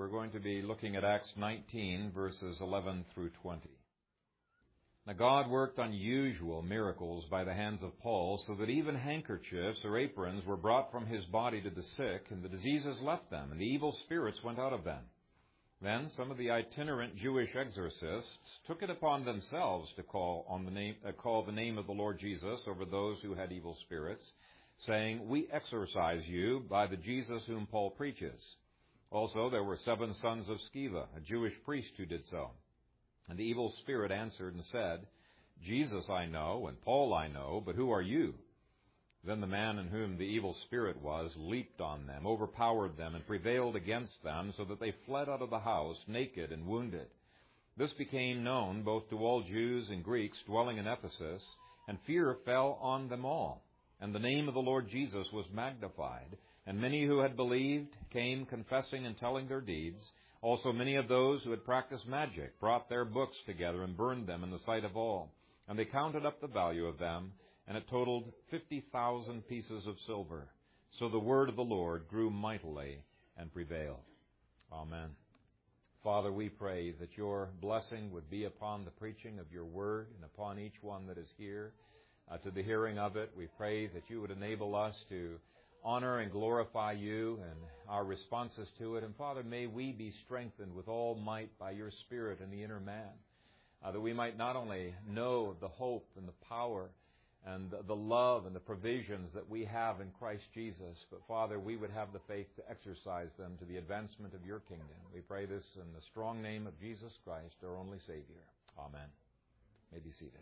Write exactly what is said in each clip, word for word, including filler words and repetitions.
we're going to be looking at Acts nineteen, verses eleven through twenty. Now God worked unusual miracles by the hands of Paul, so that even handkerchiefs or aprons were brought from his body to the sick, and the diseases left them, and the evil spirits went out of them. Then some of the itinerant Jewish exorcists took it upon themselves to call on the name, uh, call the name of the Lord Jesus over those who had evil spirits, saying, "We exorcise you by the Jesus whom Paul preaches." Also there were seven sons of Sceva, a Jewish priest, who did so. And the evil spirit answered and said, "Jesus I know, and Paul I know, but who are you?" Then the man in whom the evil spirit was leaped on them, overpowered them, and prevailed against them, so that they fled out of the house, naked and wounded. This became known both to all Jews and Greeks dwelling in Ephesus, and fear fell on them all. And the name of the Lord Jesus was magnified, and many who had believed came confessing and telling their deeds. Also many of those who had practiced magic brought their books together and burned them in the sight of all. And they counted up the value of them, and it totaled fifty thousand pieces of silver. So the word of the Lord grew mightily and prevailed. Amen. Father, we pray that your blessing would be upon the preaching of your word and upon each one that is here. Uh, to the hearing of it, we pray that you would enable us to honor and glorify you and our responses to it. And Father, may we be strengthened with all might by your Spirit in the inner man, uh, that we might not only know the hope and the power and the love and the provisions that we have in Christ Jesus, but Father, we would have the faith to exercise them to the advancement of your kingdom. We pray this in the strong name of Jesus Christ, our only Savior. Amen. You may be seated.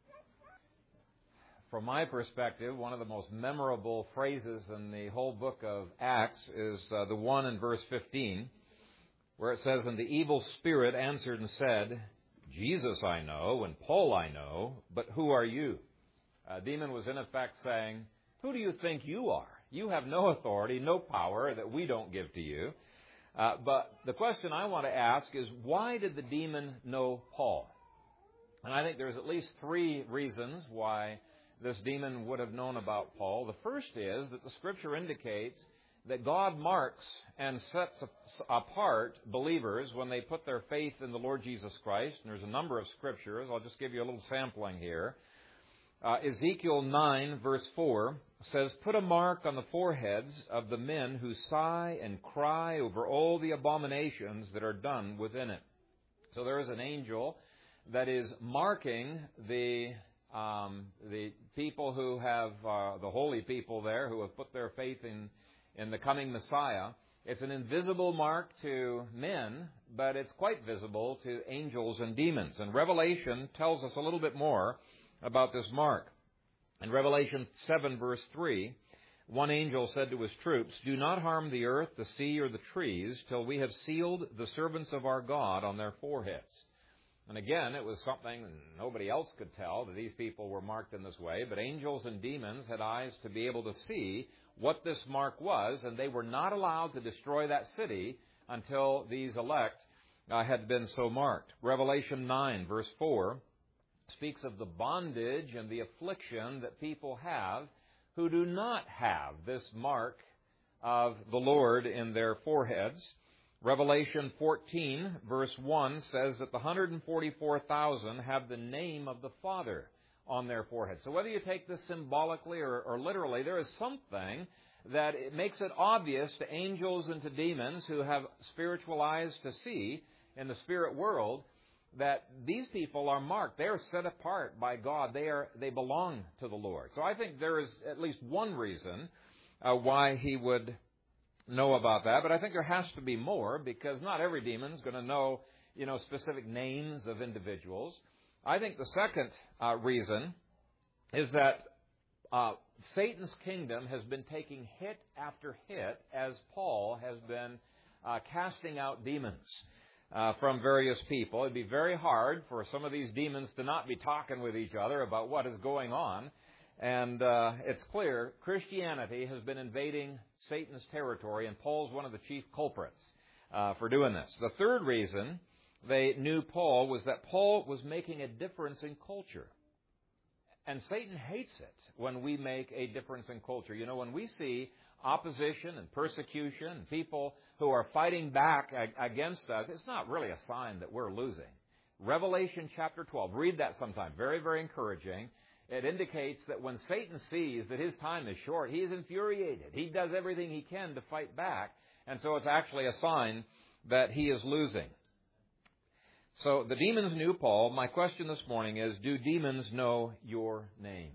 From my perspective, one of the most memorable phrases in the whole book of Acts is uh, the one in verse fifteen, where it says, "And the evil spirit answered and said, 'Jesus I know, and Paul I know, but who are you?'" A demon was in effect saying, "Who do you think you are? You have no authority, no power that we don't give to you." Uh, but the question I want to ask is, why did the demon know Paul? And I think there's at least three reasons why this demon would have known about Paul. The first is that the Scripture indicates that God marks and sets apart believers when they put their faith in the Lord Jesus Christ. And there's a number of Scriptures. I'll just give you a little sampling here. Uh, Ezekiel nine, verse four, says, "Put a mark on the foreheads of the men who sigh and cry over all the abominations that are done within it." So there is an angel that is marking the Um, the people who have, uh, the holy people there who have put their faith in, in the coming Messiah. It's an invisible mark to men, but it's quite visible to angels and demons. And Revelation tells us a little bit more about this mark. In Revelation seven, verse three, one angel said to his troops, "Do not harm the earth, the sea, or the trees, till we have sealed the servants of our God on their foreheads." And again, it was something nobody else could tell that these people were marked in this way, but angels and demons had eyes to be able to see what this mark was, and they were not allowed to destroy that city until these elect uh, had been so marked. Revelation nine, verse four, speaks of the bondage and the affliction that people have who do not have this mark of the Lord in their foreheads. Revelation fourteen, verse one, says that the one hundred forty-four thousand have the name of the Father on their forehead. So whether you take this symbolically or, or literally, there is something that it makes it obvious to angels and to demons who have spiritual eyes to see in the spirit world that these people are marked. They are set apart by God. They are they belong to the Lord. So I think there is at least one reason uh, why he would know about that, but I think there has to be more, because not every demon is going to know, you know, specific names of individuals. I think the second uh, reason is that uh, Satan's kingdom has been taking hit after hit as Paul has been uh, casting out demons uh, from various people. It'd be very hard for some of these demons to not be talking with each other about what is going on. And uh, it's clear Christianity has been invading Satan's territory, and Paul's one of the chief culprits uh, for doing this. The third reason they knew Paul was that Paul was making a difference in culture. And Satan hates it when we make a difference in culture. You know, when we see opposition and persecution, and people who are fighting back against us, it's not really a sign that we're losing. Revelation chapter twelve, read that sometime. Very, very encouraging. It indicates that when Satan sees that his time is short, he is infuriated. He does everything he can to fight back. And so it's actually a sign that he is losing. So the demons knew Paul. My question this morning is, do demons know your name?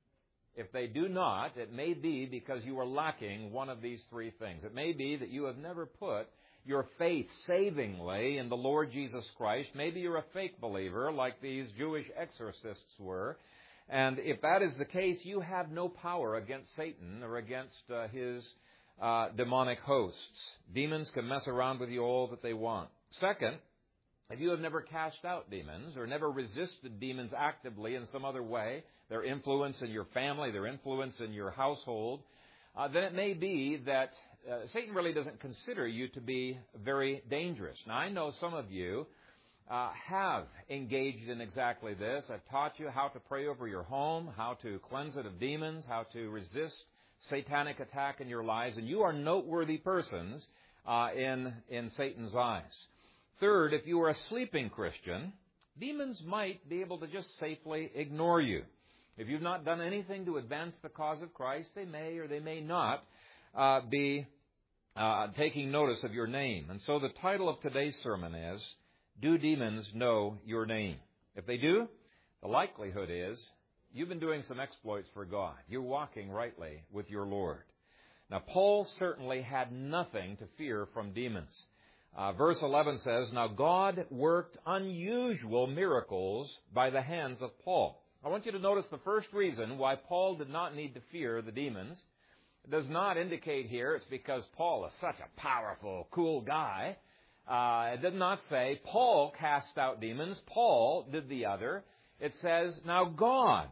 If they do not, it may be because you are lacking one of these three things. It may be that you have never put your faith savingly in the Lord Jesus Christ. Maybe you're a fake believer like these Jewish exorcists were. And if that is the case, you have no power against Satan or against uh, his uh, demonic hosts. Demons can mess around with you all that they want. Second, if you have never cast out demons or never resisted demons actively in some other way, their influence in your family, their influence in your household, uh, then it may be that uh, Satan really doesn't consider you to be very dangerous. Now, I know some of you Uh, have engaged in exactly this. I've taught you how to pray over your home, how to cleanse it of demons, how to resist satanic attack in your lives, and you are noteworthy persons uh, in, in Satan's eyes. Third, if you are a sleeping Christian, demons might be able to just safely ignore you. If you've not done anything to advance the cause of Christ, they may or they may not uh, be uh, taking notice of your name. And so the title of today's sermon is, do demons know your name? If they do, the likelihood is you've been doing some exploits for God. You're walking rightly with your Lord. Now, Paul certainly had nothing to fear from demons. Uh, verse eleven says, now God worked unusual miracles by the hands of Paul. I want you to notice the first reason why Paul did not need to fear the demons. It does not indicate here it's because Paul is such a powerful, cool guy. Uh, it did not say Paul cast out demons. Paul did the other. It says, now God,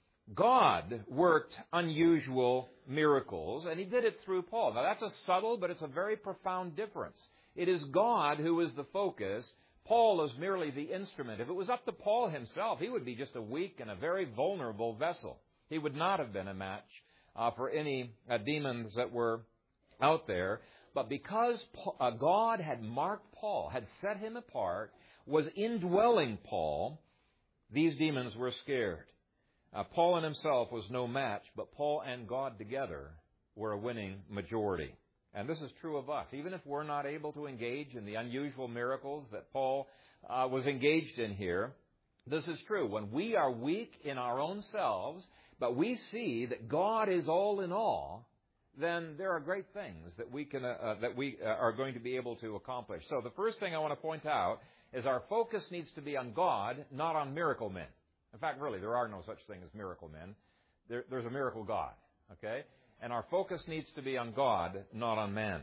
God worked unusual miracles, and he did it through Paul. Now that's a subtle, but it's a very profound difference. It is God who is the focus. Paul is merely the instrument. If it was up to Paul himself, he would be just a weak and a very vulnerable vessel. He would not have been a match uh, for any uh, demons that were out there. But because God had marked Paul, had set him apart, was indwelling Paul, these demons were scared. Uh, Paul in himself was no match, but Paul and God together were a winning majority. And this is true of us. Even if we're not able to engage in the unusual miracles that Paul uh, was engaged in here, this is true. When we are weak in our own selves, but we see that God is all in all, then there are great things that we can uh, uh, that we uh, are going to be able to accomplish. So the first thing I want to point out is our focus needs to be on God, not on miracle men. In fact, really, there are no such thing as miracle men. There, there's a miracle God, okay? And our focus needs to be on God, not on man.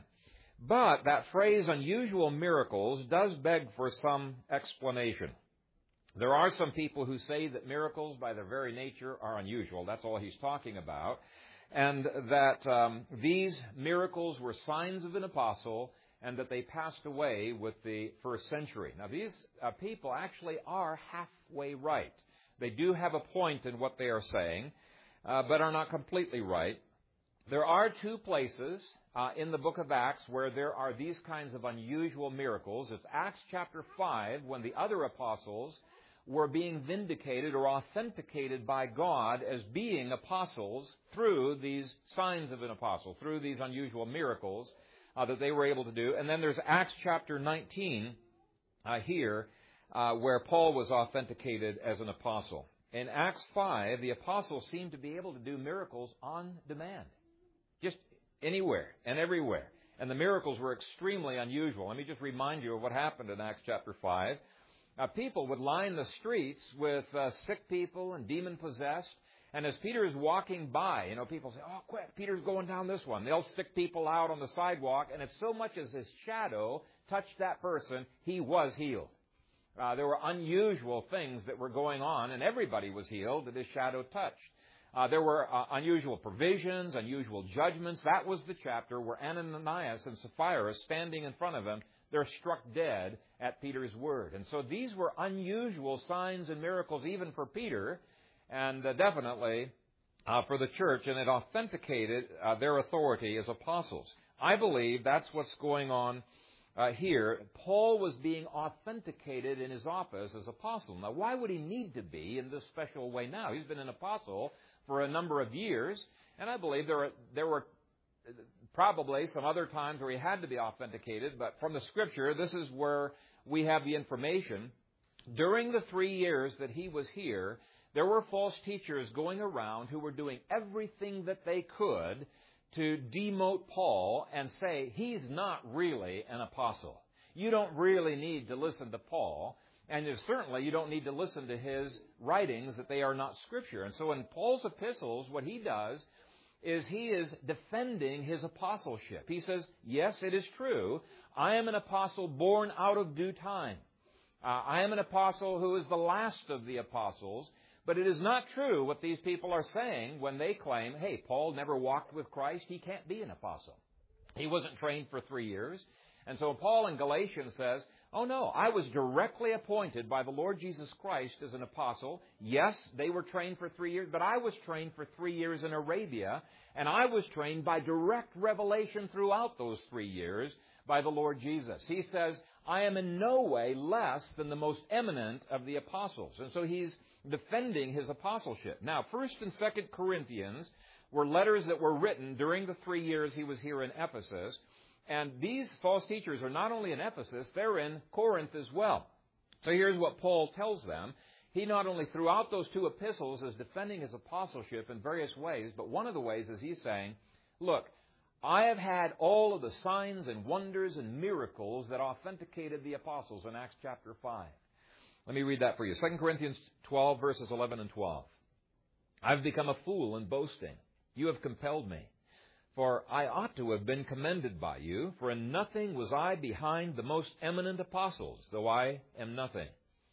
But that phrase, unusual miracles, does beg for some explanation. There are some people who say that miracles, by their very nature, are unusual. That's all he's talking about. And that um, these miracles were signs of an apostle and that they passed away with the first century. Now, these uh, people actually are halfway right. They do have a point in what they are saying, uh, but are not completely right. There are two places uh, in the book of Acts where there are these kinds of unusual miracles. It's Acts chapter five, when the other apostles were being vindicated or authenticated by God as being apostles through these signs of an apostle, through these unusual miracles uh, that they were able to do. And then there's Acts chapter nineteen uh, here uh, where Paul was authenticated as an apostle. In Acts five, the apostles seemed to be able to do miracles on demand, just anywhere and everywhere. And the miracles were extremely unusual. Let me just remind you of what happened in Acts chapter five. Uh, people would line the streets with uh, sick people and demon-possessed. And as Peter is walking by, you know, people say, oh, quick, Peter's going down this one. They'll stick people out on the sidewalk, and if so much as his shadow touched that person, he was healed. Uh, there were unusual things that were going on, and everybody was healed that his shadow touched. Uh, there were uh, unusual provisions, unusual judgments. That was the chapter where Ananias and Sapphira, standing in front of him, they're struck dead at Peter's word. And so these were unusual signs and miracles even for Peter, and uh, definitely uh, for the church, and it authenticated uh, their authority as apostles. I believe that's what's going on uh, here. Paul was being authenticated in his office as apostle. Now, why would he need to be in this special way now? He's been an apostle for a number of years, and I believe there were, there were probably some other times where he had to be authenticated, but from the Scripture, this is where we have the information. During the three years that he was here, there were false teachers going around who were doing everything that they could to demote Paul and say, he's not really an apostle. You don't really need to listen to Paul, and certainly you don't need to listen to his writings, that they are not Scripture. And so in Paul's epistles, what he does is he is defending his apostleship. He says, yes, it is true, I am an apostle born out of due time. Uh, I am an apostle who is the last of the apostles. But it is not true what these people are saying when they claim, hey, Paul never walked with Christ. He can't be an apostle. He wasn't trained for three years. And so Paul in Galatians says, oh, no, I was directly appointed by the Lord Jesus Christ as an apostle. Yes, they were trained for three years, but I was trained for three years in Arabia, and I was trained by direct revelation throughout those three years by the Lord Jesus. He says, I am in no way less than the most eminent of the apostles. And so he's defending his apostleship. Now, First and Second Corinthians were letters that were written during the three years he was here in Ephesus. And these false teachers are not only in Ephesus, they're in Corinth as well. So here's what Paul tells them. He not only throughout those two epistles is defending his apostleship in various ways, but one of the ways is he's saying, look, I have had all of the signs and wonders and miracles that authenticated the apostles in Acts chapter five. Let me read that for you. Second Corinthians twelve, verses eleven and twelve. I've become a fool in boasting. You have compelled me. For I ought to have been commended by you, for in nothing was I behind the most eminent apostles, though I am nothing.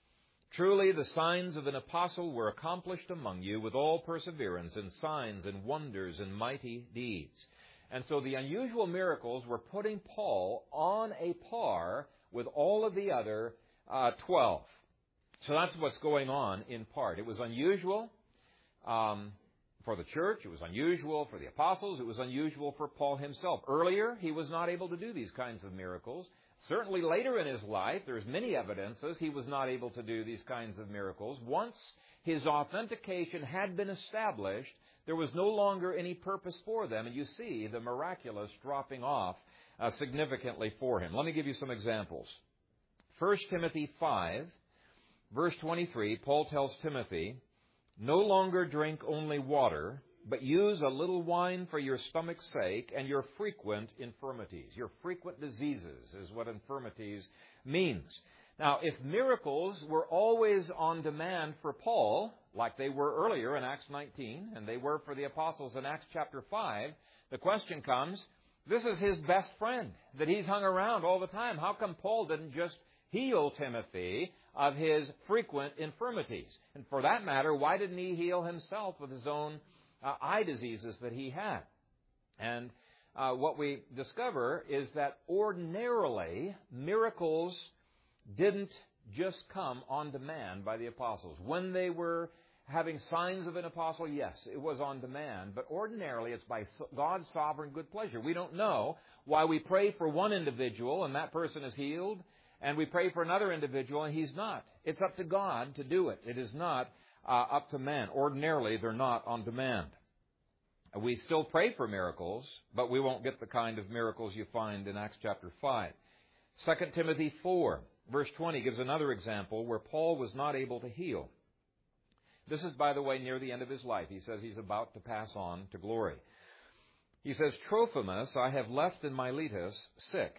Truly the signs of an apostle were accomplished among you with all perseverance and signs and wonders and mighty deeds. And so the unusual miracles were putting Paul on a par with all of the other uh, twelve. So that's what's going on in part. It was unusual um, for the church. It was unusual for the apostles. It was unusual for Paul himself. Earlier, he was not able to do these kinds of miracles. Certainly later in his life, there's many evidences he was not able to do these kinds of miracles. Once his authentication had been established, there was no longer any purpose for them. And you see the miraculous dropping off uh, significantly for him. Let me give you some examples. First Timothy five. Verse twenty-three, Paul tells Timothy, no longer drink only water, but use a little wine for your stomach's sake and your frequent infirmities. Your frequent diseases is what infirmities means. Now, if miracles were always on demand for Paul, like they were earlier in Acts nineteen, and they were for the apostles in Acts chapter five, the question comes, this is his best friend that he's hung around all the time. How come Paul didn't just heal Timothy of his frequent infirmities? And for that matter, why didn't he heal himself with his own uh, eye diseases that he had? And uh, what we discover is that ordinarily, miracles didn't just come on demand by the apostles. When they were having signs of an apostle, yes, it was on demand. But ordinarily, it's by God's sovereign good pleasure. We don't know why we pray for one individual and that person is healed, and we pray for another individual, and he's not. It's up to God to do it. It is not uh, up to man. Ordinarily, they're not on demand. We still pray for miracles, but we won't get the kind of miracles you find in Acts chapter five. Second Timothy four, verse twenty, gives another example where Paul was not able to heal. This is, by the way, near the end of his life. He says he's about to pass on to glory. He says, Trophimus I have left in Miletus sick.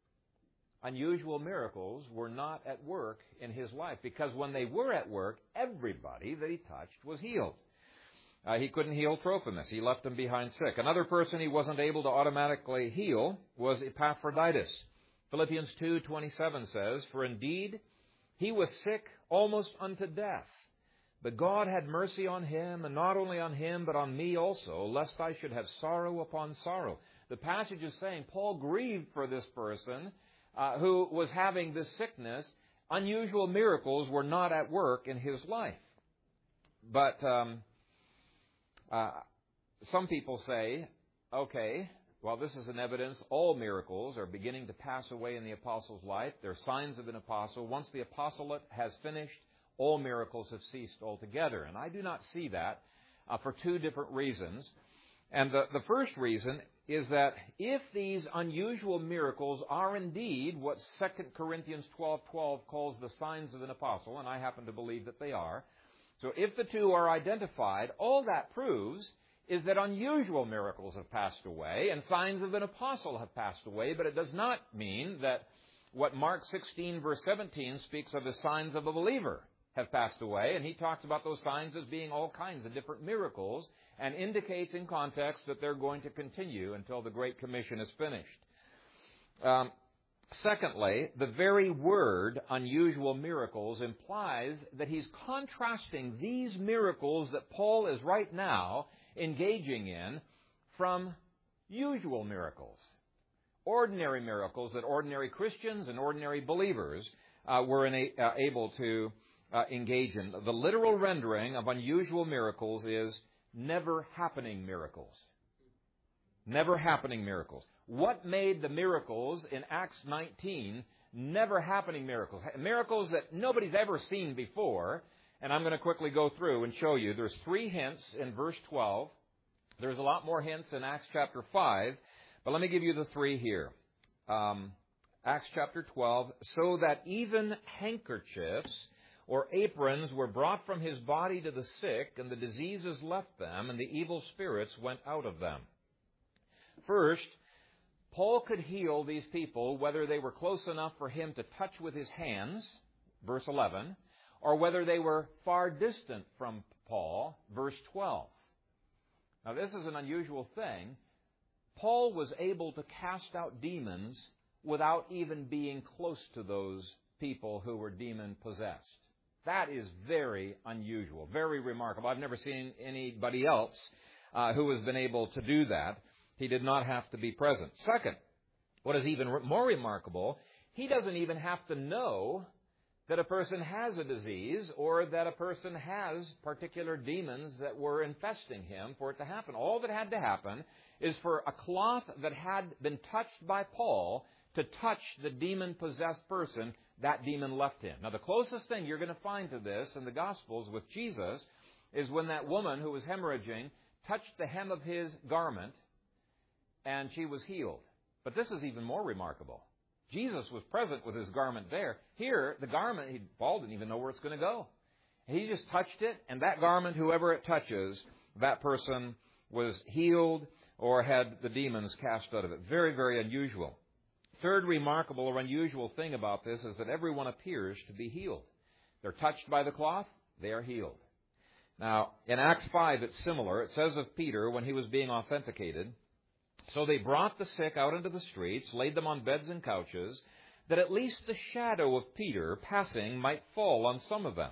Unusual miracles were not at work in his life, because when they were at work, everybody that he touched was healed. Uh, he couldn't heal Trophimus. He left him behind sick. Another person he wasn't able to automatically heal was Epaphroditus. Philippians two twenty-seven says, For indeed he was sick almost unto death. But God had mercy on him, and not only on him, but on me also, lest I should have sorrow upon sorrow. The passage is saying Paul grieved for this person uh, who was having this sickness. Unusual miracles were not at work in his life. But um, Uh, some people say, okay, well, this is an evidence all miracles are beginning to pass away in the apostle's life. They're signs of an apostle. Once the apostolate has finished, all miracles have ceased altogether. And I do not see that uh, for two different reasons. And the, the first reason is that if these unusual miracles are indeed what Second Corinthians twelve twelve calls the signs of an apostle, and I happen to believe that they are, so if the two are identified, all that proves is that unusual miracles have passed away and signs of an apostle have passed away, but it does not mean that what Mark sixteen verse seventeen speaks of as signs of a believer have passed away, and he talks about those signs as being all kinds of different miracles and indicates in context that they're going to continue until the Great Commission is finished. Um, secondly, the very word unusual miracles implies that he's contrasting these miracles that Paul is right now engaging in from usual miracles, ordinary miracles that ordinary Christians and ordinary believers uh, were in a, uh, able to uh, engage in. The literal rendering of unusual miracles is never happening miracles. Never happening miracles. What made the miracles in Acts nineteen never happening miracles? Miracles that nobody's ever seen before. And I'm going to quickly go through and show you. There's three hints in verse twelve. There's a lot more hints in Acts chapter five. But let me give you the three here. Um, Acts chapter twelve. So that even handkerchiefs or aprons were brought from his body to the sick, and the diseases left them, and the evil spirits went out of them. First, Paul could heal these people whether they were close enough for him to touch with his hands, verse eleven, or whether they were far distant from Paul, verse twelve. Now, this is an unusual thing. Paul was able to cast out demons without even being close to those people who were demon-possessed. That is very unusual, very remarkable. I've never seen anybody else uh, who has been able to do that. He did not have to be present. Second, what is even more remarkable, he doesn't even have to know that a person has a disease or that a person has particular demons that were infesting him for it to happen. All that had to happen is for a cloth that had been touched by Paul to touch the demon-possessed person. That demon left him. Now, the closest thing you're going to find to this in the Gospels with Jesus is when that woman who was hemorrhaging touched the hem of his garment and she was healed. But this is even more remarkable. Jesus was present with his garment there. Here, the garment, he, Paul didn't even know where it's going to go. He just touched it, and that garment, whoever it touches, that person was healed or had the demons cast out of it. Very, very unusual. Third remarkable or unusual thing about this is that everyone appears to be healed. They're touched by the cloth, they are healed. Now, in Acts five, it's similar. It says of Peter when he was being authenticated, so they brought the sick out into the streets, laid them on beds and couches, that at least the shadow of Peter passing might fall on some of them.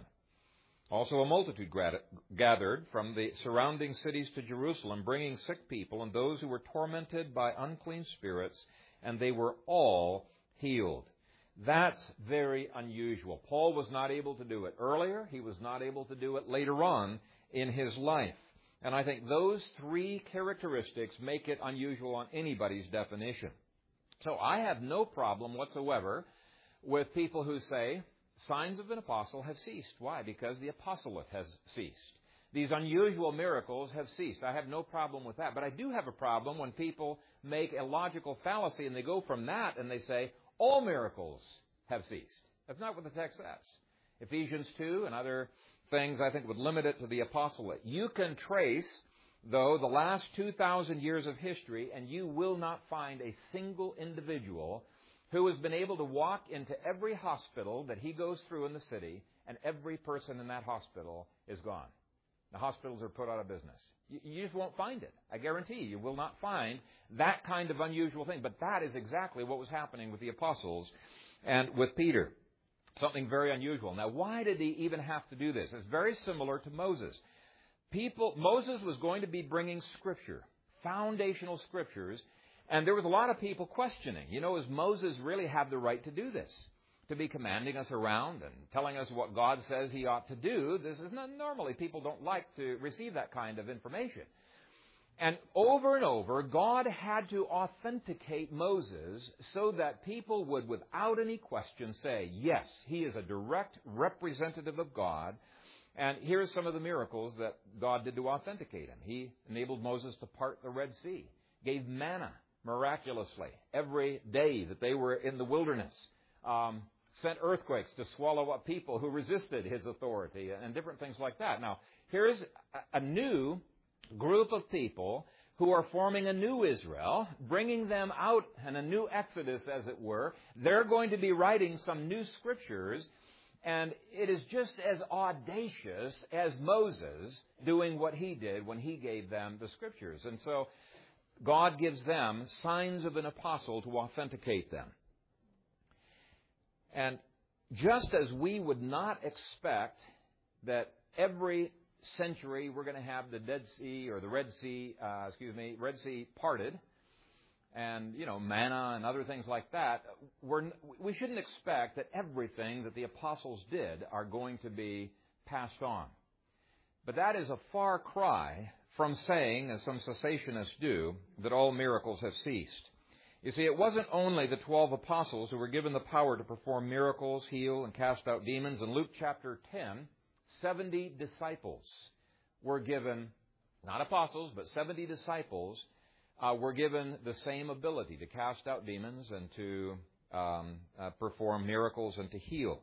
Also a multitude gathered from the surrounding cities to Jerusalem, bringing sick people and those who were tormented by unclean spirits, and they were all healed. That's very unusual. Paul was not able to do it earlier. He was not able to do it later on in his life. And I think those three characteristics make it unusual on anybody's definition. So I have no problem whatsoever with people who say signs of an apostle have ceased. Why? Because the apostolate has ceased. These unusual miracles have ceased. I have no problem with that. But I do have a problem when people make a logical fallacy and they go from that and they say all miracles have ceased. That's not what the text says. Ephesians two and other things, I think, would limit it to the apostolate. You can trace, though, the last two thousand years of history, and you will not find a single individual who has been able to walk into every hospital that he goes through in the city, and every person in that hospital is gone. The hospitals are put out of business. You, you just won't find it. I guarantee you, you will not find that kind of unusual thing. But that is exactly what was happening with the apostles and with Peter. Something very unusual. Now, why did he even have to do this? It's very similar to Moses. People, Moses was going to be bringing Scripture, foundational Scriptures, and there was a lot of people questioning, you know, does Moses really have the right to do this? to be commanding us around and telling us what God says He ought to do. This is not, normally people don't like to receive that kind of information. And over and over, God had to authenticate Moses so that people would, without any question, say, yes, he is a direct representative of God. And here's some of the miracles that God did to authenticate him. He enabled Moses to part the Red Sea, gave manna miraculously every day that they were in the wilderness, um, sent earthquakes to swallow up people who resisted his authority, and different things like that. Now, here's a new group of people who are forming a new Israel, bringing them out in a new Exodus, as it were. They're going to be writing some new scriptures, and it is just as audacious as Moses doing what he did when he gave them the scriptures. And so God gives them signs of an apostle to authenticate them. And just as we would not expect that every century we're going to have the Dead Sea or the Red Sea, uh, excuse me, Red Sea parted, and, you know, manna and other things like that, we're, we shouldn't expect that everything that the apostles did are going to be passed on. But that is a far cry from saying, as some cessationists do, that all miracles have ceased. You see, it wasn't only the twelve apostles who were given the power to perform miracles, heal, and cast out demons. In Luke chapter ten, seventy disciples were given, not apostles, but seventy disciples uh, were given the same ability to cast out demons and to um, uh, perform miracles and to heal.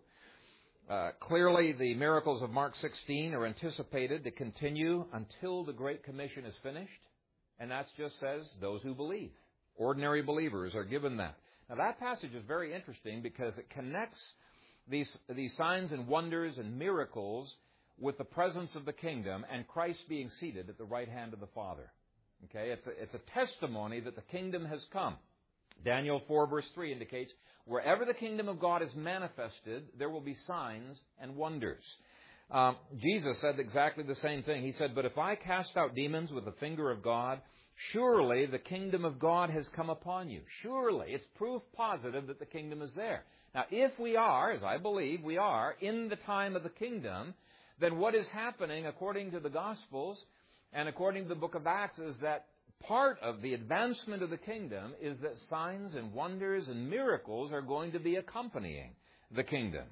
Uh, clearly, the miracles of Mark sixteen are anticipated to continue until the Great Commission is finished. And that just says those who believe. Ordinary believers are given that. Now, that passage is very interesting because it connects these, these signs and wonders and miracles with the presence of the kingdom and Christ being seated at the right hand of the Father. Okay, it's a, it's a testimony that the kingdom has come. Daniel four verse three indicates, wherever the kingdom of God is manifested, there will be signs and wonders. Um, Jesus said exactly the same thing. He said, but if I cast out demons with the finger of God, surely the kingdom of God has come upon you. Surely. It's proof positive that the kingdom is there. Now, if we are, as I believe we are, in the time of the kingdom, then what is happening according to the Gospels and according to the book of Acts is that part of the advancement of the kingdom is that signs and wonders and miracles are going to be accompanying the kingdom.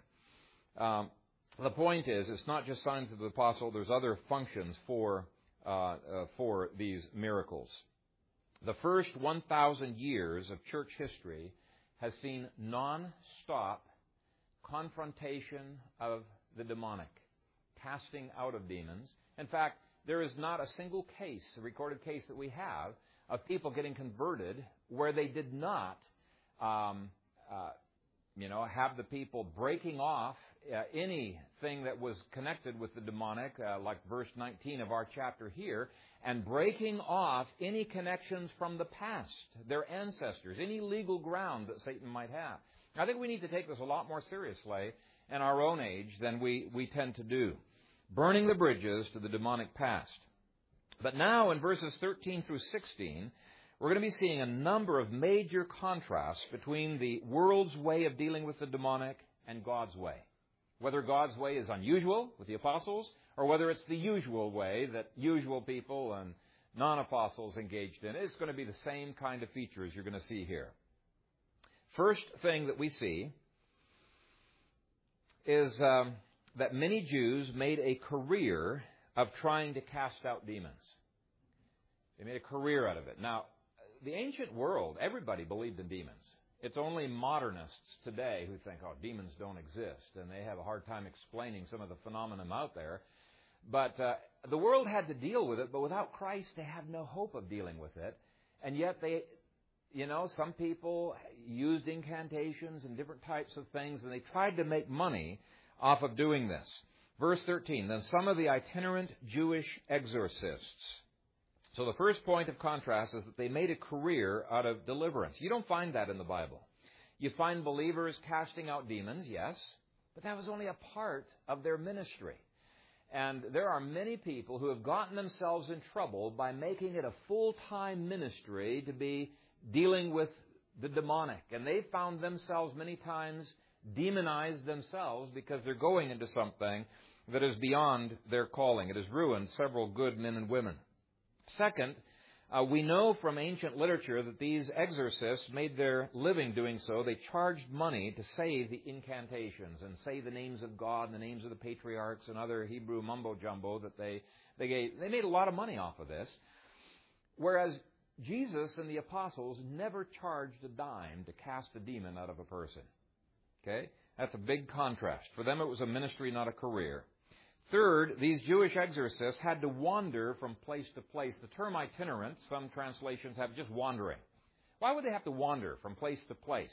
Um, the point is, it's not just signs of the apostle. There's other functions for uh, uh, for these miracles. The first one thousand years of church history has seen non-stop confrontation of the demonic, casting out of demons. In fact, there is not a single case, a recorded case that we have, of people getting converted where they did not, um, uh, you know, have the people breaking off uh, anything that was connected with the demonic, uh, like verse nineteen of our chapter here, and breaking off any connections from the past, their ancestors, any legal ground that Satan might have. I think we need to take this a lot more seriously in our own age than we, we tend to do. Burning the bridges to the demonic past. But now in verses thirteen through sixteen, we're going to be seeing a number of major contrasts between the world's way of dealing with the demonic and God's way. Whether God's way is unusual with the apostles, or whether it's the usual way that usual people and non-apostles engaged in. It's going to be the same kind of features you're going to see here. First thing that we see is um, that many Jews made a career of trying to cast out demons. They made a career out of it. Now, the ancient world, everybody believed in demons. It's only modernists today who think, oh, demons don't exist, and they have a hard time explaining some of the phenomena out there. But uh, the world had to deal with it, but without Christ, they have no hope of dealing with it. And yet they, you know, some people used incantations and different types of things, and they tried to make money off of doing this. Verse thirteen, then some of the itinerant Jewish exorcists. So the first point of contrast is that they made a career out of deliverance. You don't find that in the Bible. You find believers casting out demons, yes, but that was only a part of their ministry. And there are many people who have gotten themselves in trouble by making it a full-time ministry to be dealing with the demonic. And they found themselves many times demonized themselves because they're going into something that is beyond their calling. It has ruined several good men and women. Second, uh, we know from ancient literature that these exorcists made their living doing so. They charged money to say the incantations and say the names of God and the names of the patriarchs and other Hebrew mumbo-jumbo that they, they gave. They made a lot of money off of this. Whereas Jesus and the apostles never charged a dime to cast a demon out of a person. Okay? That's a big contrast. For them it was a ministry, not a career. Third, these Jewish exorcists had to wander from place to place. The term itinerant, some translations have just wandering. Why would they have to wander from place to place?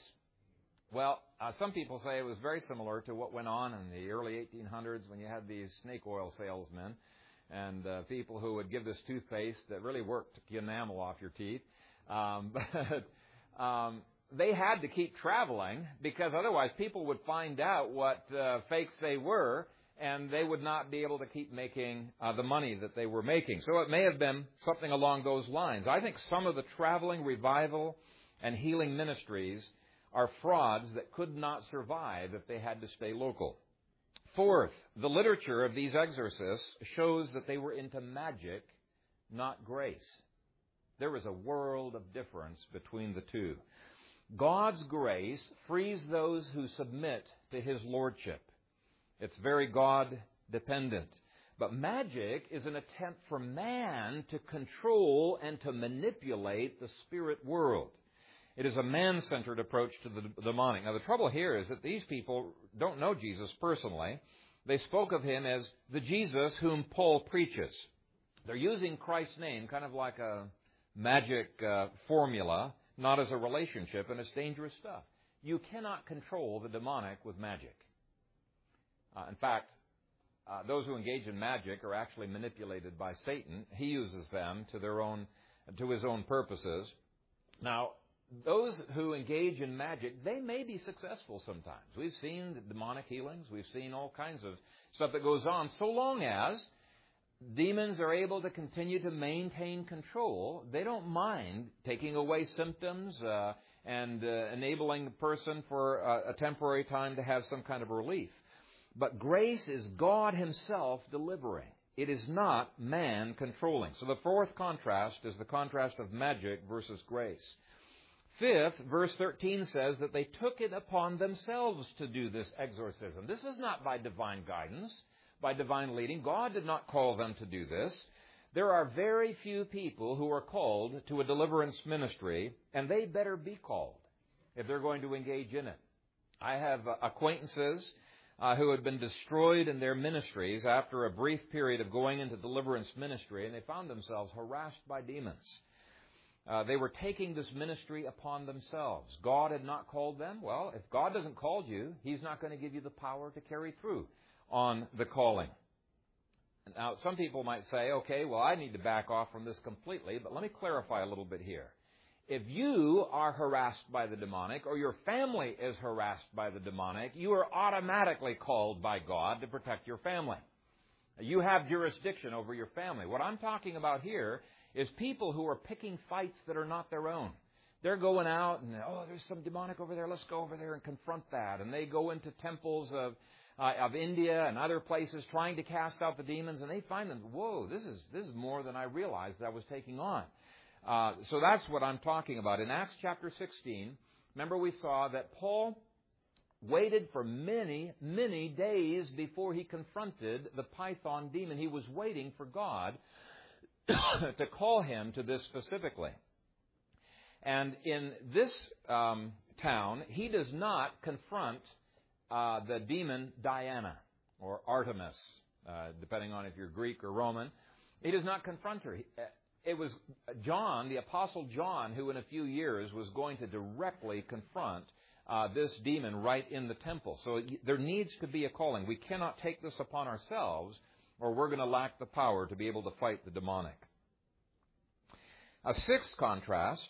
Well, uh, some people say it was very similar to what went on in the early eighteen hundreds when you had these snake oil salesmen and uh, people who would give this toothpaste that really worked to get enamel off your teeth. Um, but um, they had to keep traveling because otherwise people would find out what uh, fakes they were, and they would not be able to keep making uh, the money that they were making. So it may have been something along those lines. I think some of the traveling revival and healing ministries are frauds that could not survive if they had to stay local. Fourth, the literature of these exorcists shows that they were into magic, not grace. There is a world of difference between the two. God's grace frees those who submit to His lordship. It's very God-dependent. But magic is an attempt for man to control and to manipulate the spirit world. It is a man-centered approach to the demonic. Now, the trouble here is that these people don't know Jesus personally. They spoke of Him as the Jesus whom Paul preaches. They're using Christ's name kind of like a magic uh, formula, not as a relationship, and it's dangerous stuff. You cannot control the demonic with magic. Uh, in fact, uh, those who engage in magic are actually manipulated by Satan. He uses them to their own, to his own purposes. Now, those who engage in magic, they may be successful sometimes. We've seen demonic healings. We've seen all kinds of stuff that goes on. So long as demons are able to continue to maintain control, they don't mind taking away symptoms uh, and uh, enabling the person for uh, a temporary time to have some kind of relief. But grace is God Himself delivering. It is not man controlling. So the fourth contrast is the contrast of magic versus grace. Fifth, verse thirteen says that they took it upon themselves to do this exorcism. This is not by divine guidance, by divine leading. God did not call them to do this. There are very few people who are called to a deliverance ministry, and they better be called if they're going to engage in it. I have acquaintances Uh, who had been destroyed in their ministries after a brief period of going into deliverance ministry, and they found themselves harassed by demons. Uh, they were taking this ministry upon themselves. God had not called them. Well, if God doesn't call you, He's not going to give you the power to carry through on the calling. Now, some people might say, okay, well, I need to back off from this completely, but let me clarify a little bit here. If you are harassed by the demonic or your family is harassed by the demonic, you are automatically called by God to protect your family. You have jurisdiction over your family. What I'm talking about here is people who are picking fights that are not their own. They're going out and, oh, there's some demonic over there. Let's go over there and confront that. And they go into temples of uh, of India and other places trying to cast out the demons, and they find them, whoa, this is this is more than I realized I was taking on. Uh, so that's what I'm talking about. In Acts chapter sixteen, remember we saw that Paul waited for many, many days before he confronted the python demon. He was waiting for God to call him to this specifically. And in this um, town, he does not confront uh, the demon Diana or Artemis, uh, depending on if you're Greek or Roman. He does not confront her. He, It was John, the Apostle John, who in a few years was going to directly confront uh, this demon right in the temple. So there needs to be a calling. We cannot take this upon ourselves, or we're going to lack the power to be able to fight the demonic. A sixth contrast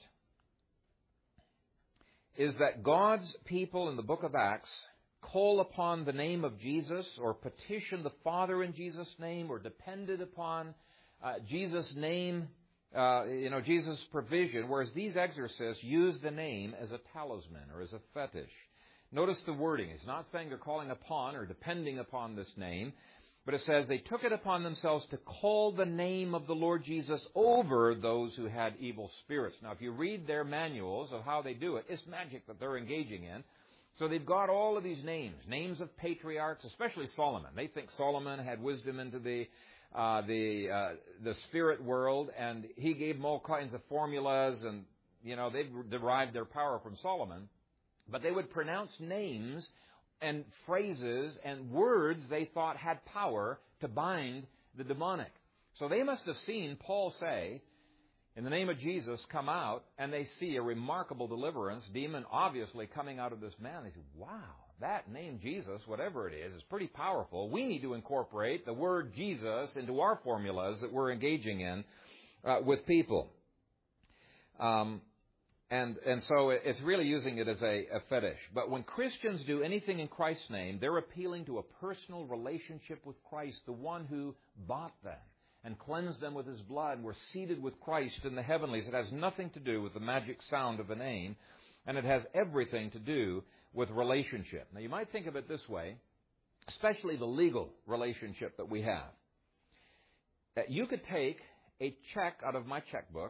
is that God's people in the book of Acts call upon the name of Jesus or petition the Father in Jesus' name or depended upon uh, Jesus' name, uh, you know, Jesus' provision, whereas these exorcists use the name as a talisman or as a fetish. Notice the wording. It's not saying they're calling upon or depending upon this name, but it says they took it upon themselves to call the name of the Lord Jesus over those who had evil spirits. Now, if you read their manuals of how they do it, it's magic that they're engaging in. So they've got all of these names, names of patriarchs, especially Solomon. They think Solomon had wisdom into the uh, the uh, the spirit world, and he gave them all kinds of formulas, and you know they derived their power from Solomon. But they would pronounce names and phrases and words they thought had power to bind the demonic. So they must have seen Paul say, in the name of Jesus, come out, and they see a remarkable deliverance, demon obviously coming out of this man. They say, wow, that name Jesus, whatever it is, is pretty powerful. We need to incorporate the word Jesus into our formulas that we're engaging in uh, with people. Um And and so it's really using it as a, a fetish. But when Christians do anything in Christ's name, they're appealing to a personal relationship with Christ, the one who bought them and cleansed them with His blood. We're seated with Christ in the heavenlies. It has nothing to do with the magic sound of a name, and it has everything to do with relationship. Now, you might think of it this way, especially the legal relationship that we have. That you could take a check out of my checkbook,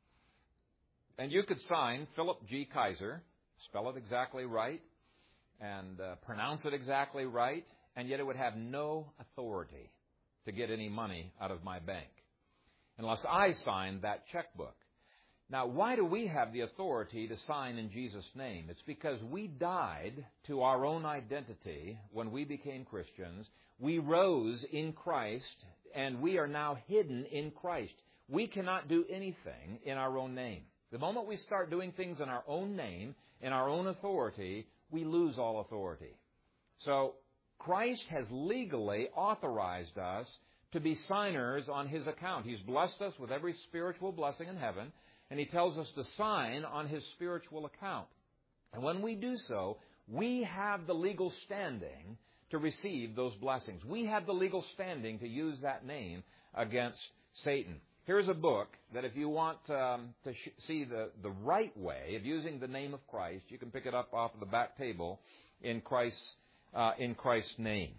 and you could sign Philip G. Kaiser, spell it exactly right, and uh, pronounce it exactly right, and yet it would have no authority to get any money out of my bank unless I signed that checkbook. Now, why do we have the authority to sign in Jesus' name? It's because we died to our own identity when we became Christians. We rose in Christ, and we are now hidden in Christ. We cannot do anything in our own name. The moment we start doing things in our own name, in our own authority, we lose all authority. So Christ has legally authorized us to be signers on His account. He's blessed us with every spiritual blessing in heaven, and He tells us to sign on His spiritual account. And when we do so, we have the legal standing to receive those blessings. We have the legal standing to use that name against Satan. Here's a book that if you want um, to sh- see the, the right way of using the name of Christ, you can pick it up off of the back table in Christ's, uh, in Christ's name.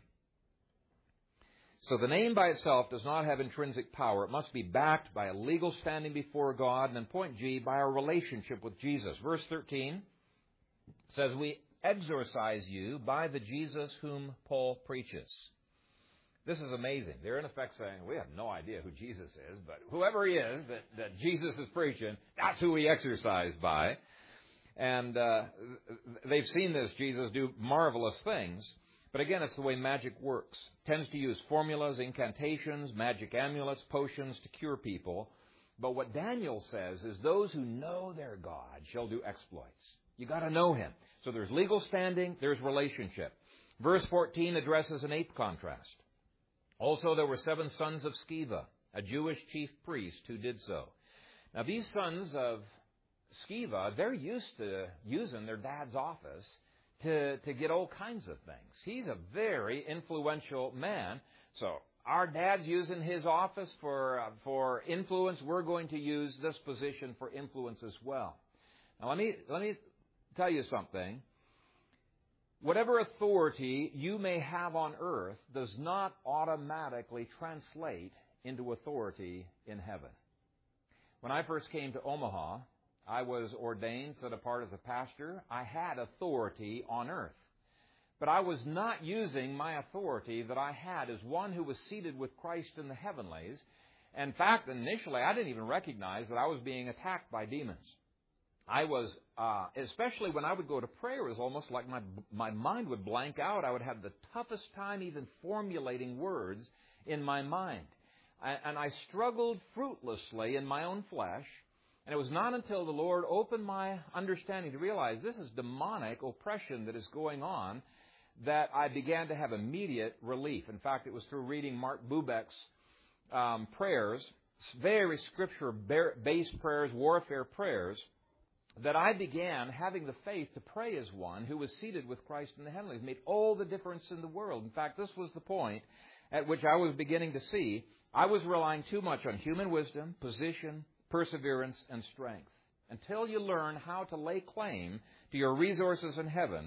So the name by itself does not have intrinsic power. It must be backed by a legal standing before God. And then point G, by our relationship with Jesus. Verse thirteen says, we exorcise you by the Jesus whom Paul preaches. This is amazing. They're in effect saying, we have no idea who Jesus is, but whoever he is that, that Jesus is preaching, that's who we exercise by. And uh, they've seen this Jesus do marvelous things. But again, it's the way magic works. It tends to use formulas, incantations, magic amulets, potions to cure people. But what Daniel says is those who know their God shall do exploits. You got to know Him. So there's legal standing, there's relationship. Verse fourteen addresses an eighth contrast. Also, there were seven sons of Sceva, a Jewish chief priest, who did so. Now, these sons of Sceva, they're used to using their dad's office to, to get all kinds of things. He's a very influential man. So, our dad's using his office for, uh, for influence. We're going to use this position for influence as well. Now, let me, let me tell you something. Whatever authority you may have on earth does not automatically translate into authority in heaven. When I first came to Omaha, I was ordained, set apart as a pastor. I had authority on earth. But I was not using my authority that I had as one who was seated with Christ in the heavenlies. In fact, initially, I didn't even recognize that I was being attacked by demons. I was, uh, especially when I would go to prayer, it was almost like my my mind would blank out. I would have the toughest time even formulating words in my mind. I, and I struggled fruitlessly in my own flesh. And it was not until the Lord opened my understanding to realize this is demonic oppression that is going on that I began to have immediate relief. In fact, it was through reading Mark Bubeck's um, prayers, very scripture-based prayers, warfare prayers, that I began having the faith to pray as one who was seated with Christ in the heavenlies. It made all the difference in the world. In fact, this was the point at which I was beginning to see I was relying too much on human wisdom, position, perseverance, and strength. Until you learn how to lay claim to your resources in heaven,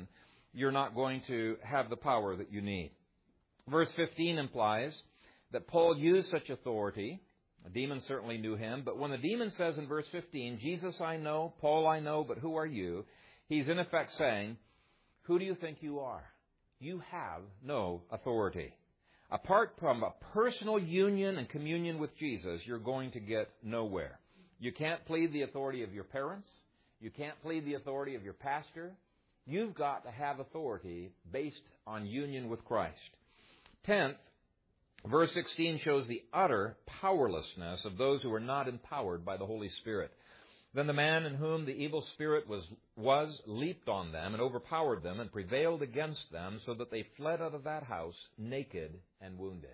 you're not going to have the power that you need. Verse fifteen implies that Paul used such authority. A demon certainly knew him, but when the demon says in verse fifteen, Jesus I know, Paul I know, but who are you? He's in effect saying, who do you think you are? You have no authority. Apart from a personal union and communion with Jesus, you're going to get nowhere. You can't plead the authority of your parents. You can't plead the authority of your pastor. You've got to have authority based on union with Christ. Tenth, verse sixteen shows the utter powerlessness of those who are not empowered by the Holy Spirit. Then the man in whom the evil spirit was, was leaped on them and overpowered them and prevailed against them so that they fled out of that house naked and wounded.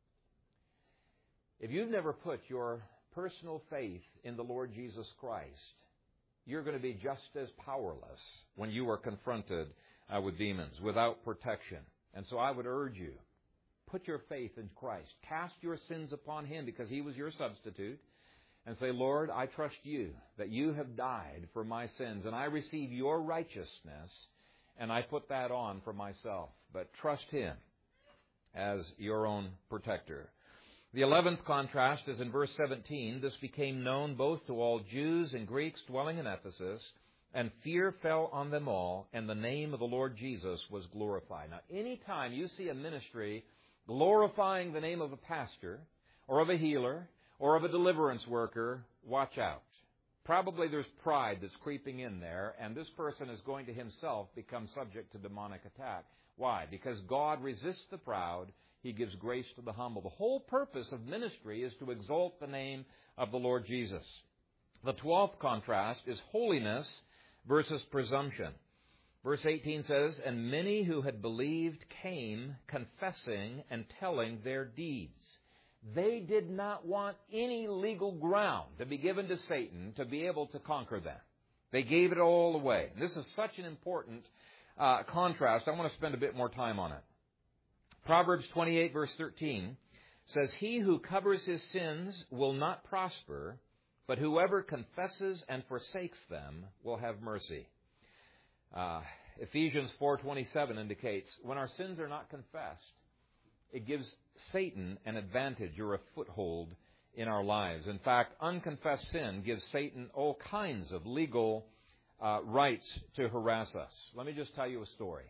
If you've never put your personal faith in the Lord Jesus Christ, you're going to be just as powerless when you are confronted uh, with demons, without protection. And so I would urge you, put your faith in Christ. Cast your sins upon Him because He was your substitute. And say, Lord, I trust you that you have died for my sins, and I receive your righteousness, and I put that on for myself. But trust Him as your own protector. The eleventh contrast is in verse seventeen. This became known both to all Jews and Greeks dwelling in Ephesus, and fear fell on them all, and the name of the Lord Jesus was glorified. Now, any time you see a ministry glorifying the name of a pastor or of a healer or of a deliverance worker, watch out. Probably there's pride that's creeping in there, and this person is going to himself become subject to demonic attack. Why? Because God resists the proud. He gives grace to the humble. The whole purpose of ministry is to exalt the name of the Lord Jesus. The twelfth contrast is holiness versus presumption. Verse eighteen says, and many who had believed came confessing and telling their deeds. They did not want any legal ground to be given to Satan to be able to conquer them. They gave it all away. This is such an important uh, contrast. I want to spend a bit more time on it. Proverbs twenty-eight, verse thirteen says, he who covers his sins will not prosper, but whoever confesses and forsakes them will have mercy. Uh, Ephesians four twenty-seven indicates when our sins are not confessed, it gives Satan an advantage or a foothold in our lives. In fact, unconfessed sin gives Satan all kinds of legal uh, rights to harass us. Let me just tell you a story.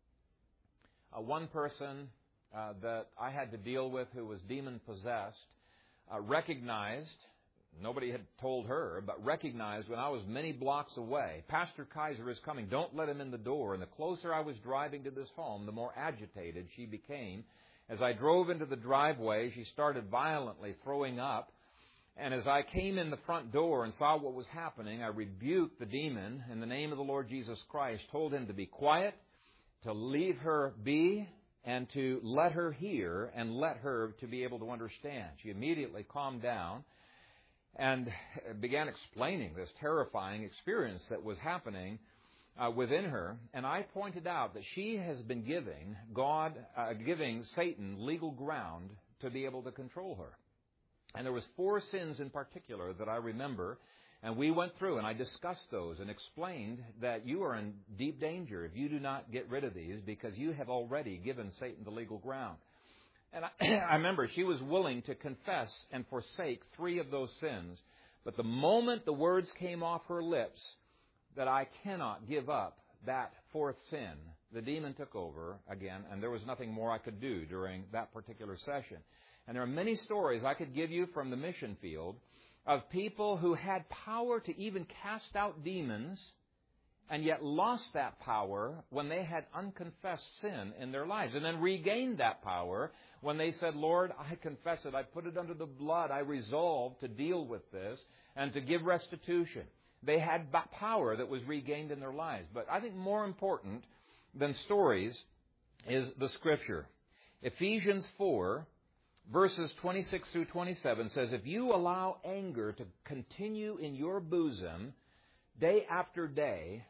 Uh, one person uh, that I had to deal with who was demon-possessed uh, recognized, nobody had told her, but recognized when I was many blocks away, Pastor Kaiser is coming, don't let him in the door. And the closer I was driving to this home, the more agitated she became. As I drove into the driveway, she started violently throwing up. And as I came in the front door and saw what was happening, I rebuked the demon in the name of the Lord Jesus Christ, told him to be quiet, to leave her be, and to let her hear and let her to be able to understand. She immediately calmed down and began explaining this terrifying experience that was happening Uh, within her, and I pointed out that she has been giving God, uh, giving Satan legal ground to be able to control her. And there was four sins in particular that I remember, and we went through and I discussed those and explained that you are in deep danger if you do not get rid of these because you have already given Satan the legal ground. And I, I remember she was willing to confess and forsake three of those sins, but the moment the words came off her lips, that I cannot give up that fourth sin, the demon took over again, and there was nothing more I could do during that particular session. And there are many stories I could give you from the mission field of people who had power to even cast out demons and yet lost that power when they had unconfessed sin in their lives, and then regained that power when they said, Lord, I confess it, I put it under the blood, I resolve to deal with this and to give restitution. They had power that was regained in their lives. But I think more important than stories is the Scripture. Ephesians four, verses twenty-six through twenty-seven says, if you allow anger to continue in your bosom day after day,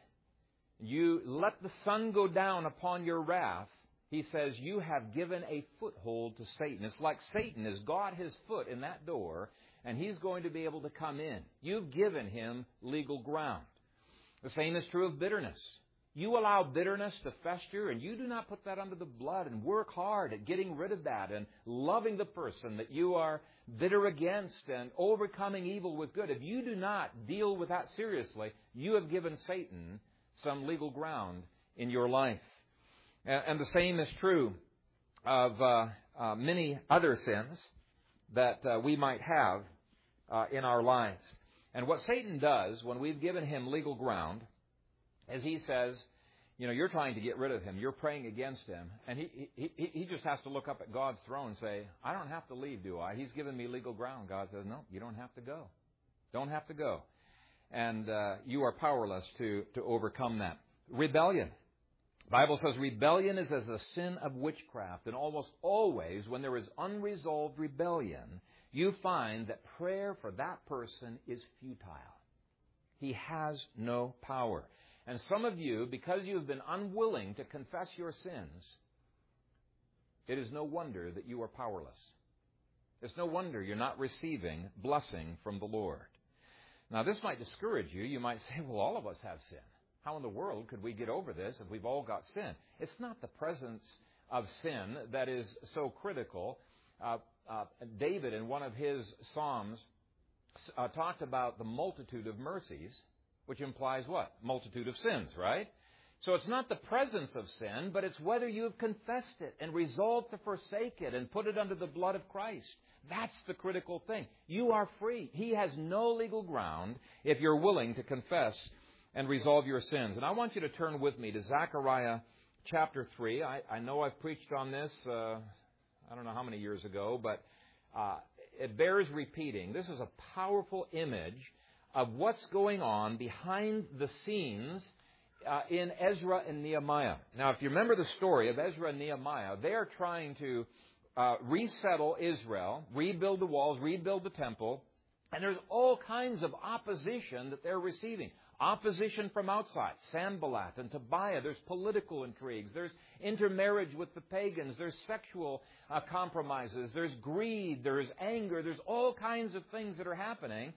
you let the sun go down upon your wrath, he says, you have given a foothold to Satan. It's like Satan has got his foot in that door, and he's going to be able to come in. You've given him legal ground. The same is true of bitterness. You allow bitterness to fester, and you do not put that under the blood and work hard at getting rid of that and loving the person that you are bitter against and overcoming evil with good. If you do not deal with that seriously, you have given Satan some legal ground in your life. And the same is true of uh, uh, many other sins that uh, we might have uh, in our lives. And what Satan does when we've given him legal ground is he says, you know, you're trying to get rid of him. You're praying against him. And he, he, he just has to look up at God's throne and say, I don't have to leave, do I? He's given me legal ground. God says, no, you don't have to go. Don't have to go. And uh, you are powerless to, to overcome that. Rebellion. The Bible says rebellion is as a sin of witchcraft. And almost always when there is unresolved rebellion, you find that prayer for that person is futile. He has no power. And some of you, because you have been unwilling to confess your sins, it is no wonder that you are powerless. It's no wonder you're not receiving blessing from the Lord. Now, this might discourage you. You might say, well, all of us have sin. How in the world could we get over this if we've all got sin? It's not the presence of sin that is so critical. Uh, uh, David, in one of his Psalms, uh, talked about the multitude of mercies, which implies what? Multitude of sins, right? So it's not the presence of sin, but it's whether you have confessed it and resolved to forsake it and put it under the blood of Christ. That's the critical thing. You are free. He has no legal ground if you're willing to confess and resolve your sins. And I want you to turn with me to Zechariah chapter three. I, I know I've preached on this, uh, I don't know how many years ago, but uh, it bears repeating. This is a powerful image of what's going on behind the scenes uh, in Ezra and Nehemiah. Now, if you remember the story of Ezra and Nehemiah, they are trying to uh, resettle Israel, rebuild the walls, rebuild the temple, and there's all kinds of opposition that they're receiving. Opposition from outside, Sanballat and Tobiah. There's political intrigues. There's intermarriage with the pagans. There's sexual uh, compromises. There's greed. There's anger. There's all kinds of things that are happening.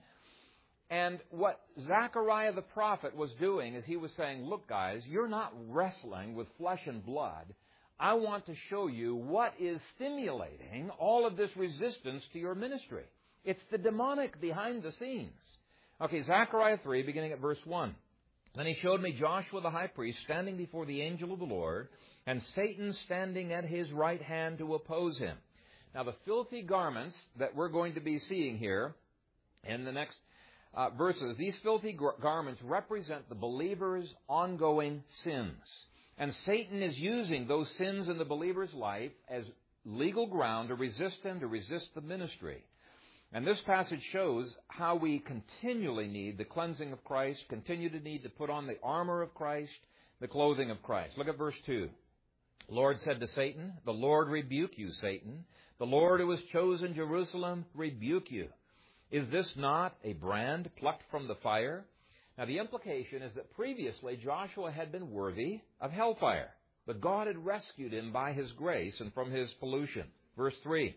And what Zechariah the prophet was doing is he was saying, look, guys, you're not wrestling with flesh and blood. I want to show you what is stimulating all of this resistance to your ministry. It's the demonic behind the scenes. Okay, Zechariah three, beginning at verse one. Then he showed me Joshua the high priest standing before the angel of the Lord, and Satan standing at his right hand to oppose him. Now, the filthy garments that we're going to be seeing here in the next uh, verses, these filthy gar- garments represent the believer's ongoing sins. And Satan is using those sins in the believer's life as legal ground to resist him, to resist the ministry. And this passage shows how we continually need the cleansing of Christ, continue to need to put on the armor of Christ, the clothing of Christ. Look at verse two. The Lord said to Satan, the Lord rebuke you, Satan. The Lord who has chosen Jerusalem rebuke you. Is this not a brand plucked from the fire? Now, the implication is that previously Joshua had been worthy of hellfire, but God had rescued him by His grace and from his pollution. Verse three.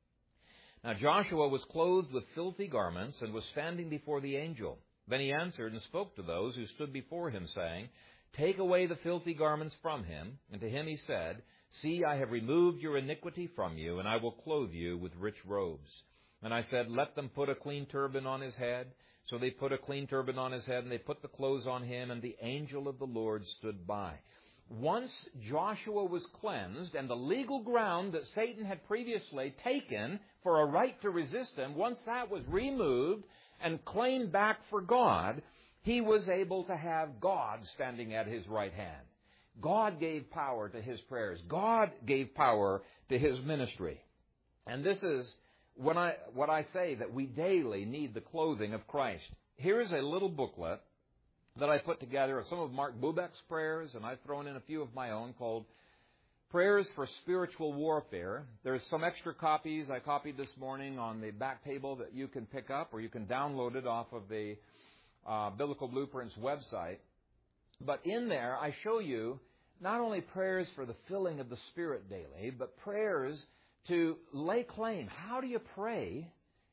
Now Joshua was clothed with filthy garments and was standing before the angel. Then he answered and spoke to those who stood before him, saying, Take away the filthy garments from him. And to him he said, See, I have removed your iniquity from you, and I will clothe you with rich robes. And I said, Let them put a clean turban on his head. So they put a clean turban on his head, and they put the clothes on him, and the angel of the Lord stood by. Once Joshua was cleansed, and the legal ground that Satan had previously taken for a right to resist him, once that was removed and claimed back for God, he was able to have God standing at his right hand. God gave power to his prayers. God gave power to his ministry. And this is when I, what I say, that we daily need the clothing of Christ. Here's a little booklet that I put together of some of Mark Bubeck's prayers, and I've thrown in a few of my own, called Prayers for Spiritual Warfare. There's some extra copies I copied this morning on the back table that you can pick up, or you can download it off of the uh, Biblical Blueprints website. But in there, I show you not only prayers for the filling of the Spirit daily, but prayers to lay claim. How do you pray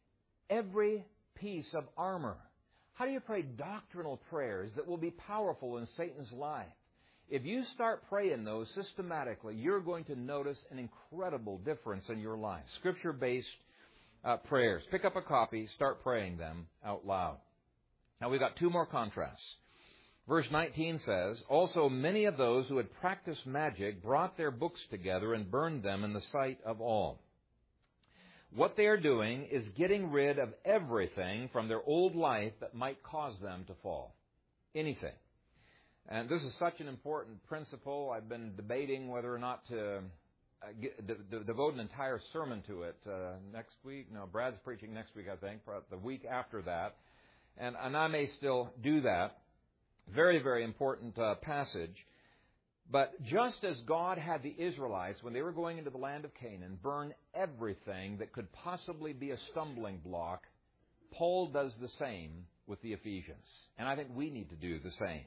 every piece of armor? How do you pray doctrinal prayers that will be powerful in Satan's life? If you start praying those systematically, you're going to notice an incredible difference in your life. Scripture-based uh, prayers. Pick up a copy, start praying them out loud. Now we've got two more contrasts. Verse nineteen says, "Also many of those who had practiced magic brought their books together and burned them in the sight of all." What they are doing is getting rid of everything from their old life that might cause them to fall. Anything. And this is such an important principle. I've been debating whether or not to uh, get, de- de- devote an entire sermon to it uh, next week. No, Brad's preaching next week, I think, the week after that. And, and I may still do that. Very, very important uh, passage. But just as God had the Israelites, when they were going into the land of Canaan, burn everything that could possibly be a stumbling block, Paul does the same with the Ephesians. And I think we need to do the same.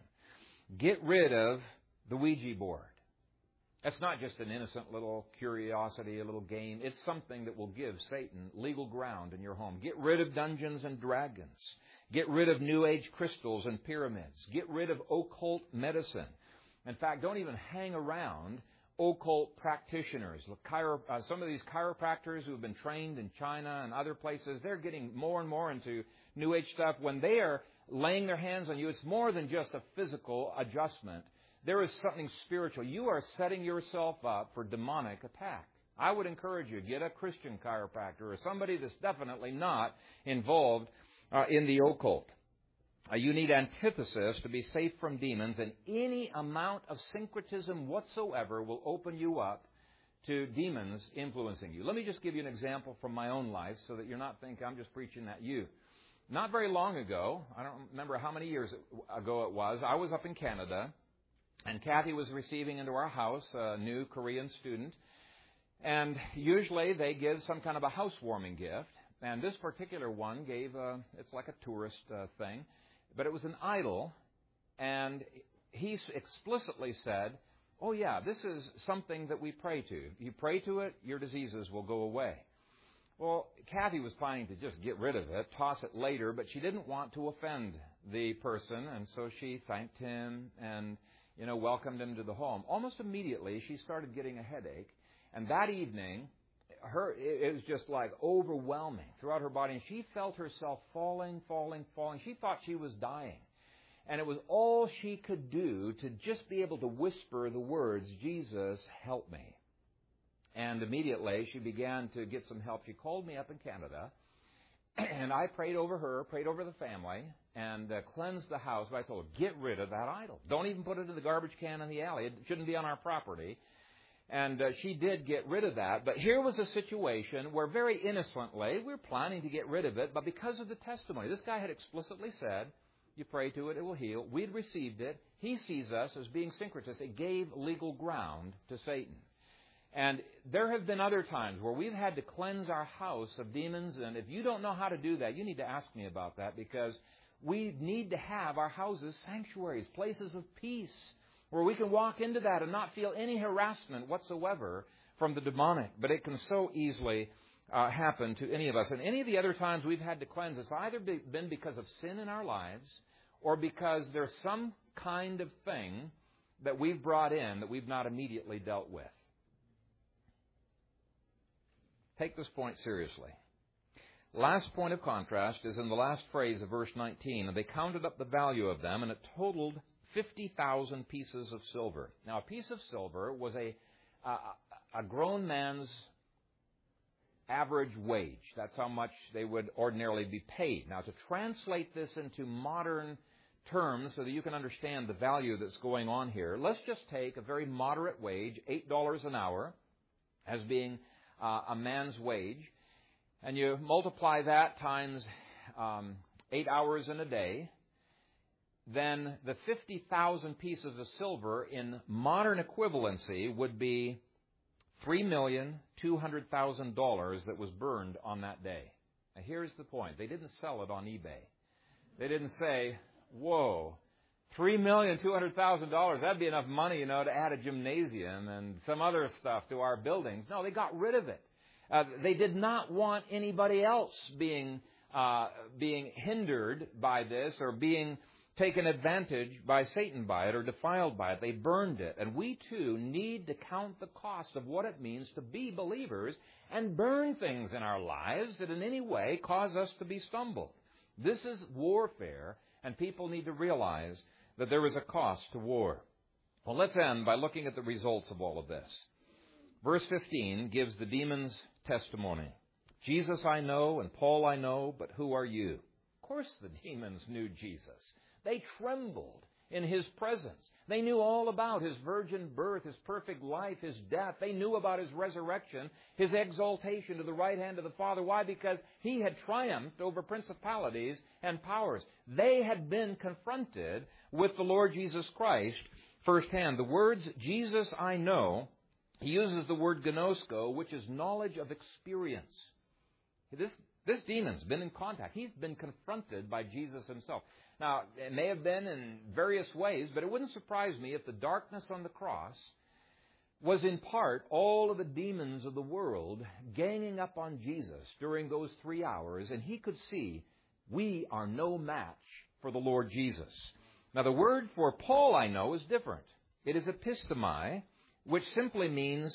Get rid of the Ouija board. That's not just an innocent little curiosity, a little game. It's something that will give Satan legal ground in your home. Get rid of Dungeons and Dragons. Get rid of New Age crystals and pyramids. Get rid of occult medicine. In fact, don't even hang around occult practitioners. Chiro, uh, some of these chiropractors who have been trained in China and other places, they're getting more and more into New Age stuff. When they are laying their hands on you, it's more than just a physical adjustment. There is something spiritual. You are setting yourself up for demonic attack. I would encourage you, get a Christian chiropractor or somebody that's definitely not involved uh, in the occult. Uh, you need antithesis to be safe from demons, and any amount of syncretism whatsoever will open you up to demons influencing you. Let me just give you an example from my own life so that you're not thinking I'm just preaching at you. Not very long ago, I don't remember how many years ago it was, I was up in Canada, and Kathy was receiving into our house a new Korean student. And usually they give some kind of a housewarming gift. And this particular one gave, a, it's like a tourist uh, thing, but it was an idol. And he explicitly said, oh yeah, this is something that we pray to. If you pray to it, your diseases will go away. Well, Kathy was planning to just get rid of it, toss it later, but she didn't want to offend the person, and so she thanked him and, you know, welcomed him to the home. Almost immediately, she started getting a headache, and that evening, her it was just like overwhelming throughout her body, and she felt herself falling, falling, falling. She thought she was dying, and it was all she could do to just be able to whisper the words, Jesus, help me. And immediately, she began to get some help. She called me up in Canada, and I prayed over her, prayed over the family, and uh, cleansed the house. But I told her, get rid of that idol. Don't even put it in the garbage can in the alley. It shouldn't be on our property. And uh, she did get rid of that. But here was a situation where very innocently, we were planning to get rid of it, but because of the testimony, this guy had explicitly said, you pray to it, it will heal. We'd received it. He sees us as being syncretist. It gave legal ground to Satan. And there have been other times where we've had to cleanse our house of demons. And if you don't know how to do that, you need to ask me about that, because we need to have our houses sanctuaries, places of peace, where we can walk into that and not feel any harassment whatsoever from the demonic. But it can so easily uh, happen to any of us. And any of the other times we've had to cleanse, it's either been because of sin in our lives or because there's some kind of thing that we've brought in that we've not immediately dealt with. Take this point seriously. Last point of contrast is in the last phrase of verse nineteen. And they counted up the value of them, and it totaled fifty thousand pieces of silver. Now, a piece of silver was a, a, a grown man's average wage. That's how much they would ordinarily be paid. Now, to translate this into modern terms so that you can understand the value that's going on here, let's just take a very moderate wage, eight dollars an hour, as being uh, a man's wage, and you multiply that times um, eight hours in a day, then the fifty thousand pieces of silver in modern equivalency would be three million two hundred thousand dollars that was burned on that day. Now, here's the point. They didn't sell it on eBay. They didn't say, whoa, three million two hundred thousand dollars, that'd be enough money, you know, to add a gymnasium and some other stuff to our buildings. No, they got rid of it. Uh, they did not want anybody else being uh, being hindered by this or being taken advantage by Satan by it or defiled by it. They burned it. And we too need to count the cost of what it means to be believers and burn things in our lives that in any way cause us to be stumbled. This is warfare, and people need to realize that there is a cost to war. Well, let's end by looking at the results of all of this. Verse fifteen gives the demons' testimony. Jesus I know, and Paul I know, but who are you? Of course the demons knew Jesus. They trembled in his presence. They knew all about his virgin birth, his perfect life, his death. They knew about his resurrection, his exaltation to the right hand of the Father. Why? Because he had triumphed over principalities and powers. They had been confronted with the Lord Jesus Christ firsthand. The words, Jesus I know, he uses the word gnosko, which is knowledge of experience. This, this demon's been in contact. He's been confronted by Jesus himself. Now, it may have been in various ways, but it wouldn't surprise me if the darkness on the cross was in part all of the demons of the world ganging up on Jesus during those three hours, and he could see, we are no match for the Lord Jesus. Now, the word for Paul, I know, is different. It is epistemi, which simply means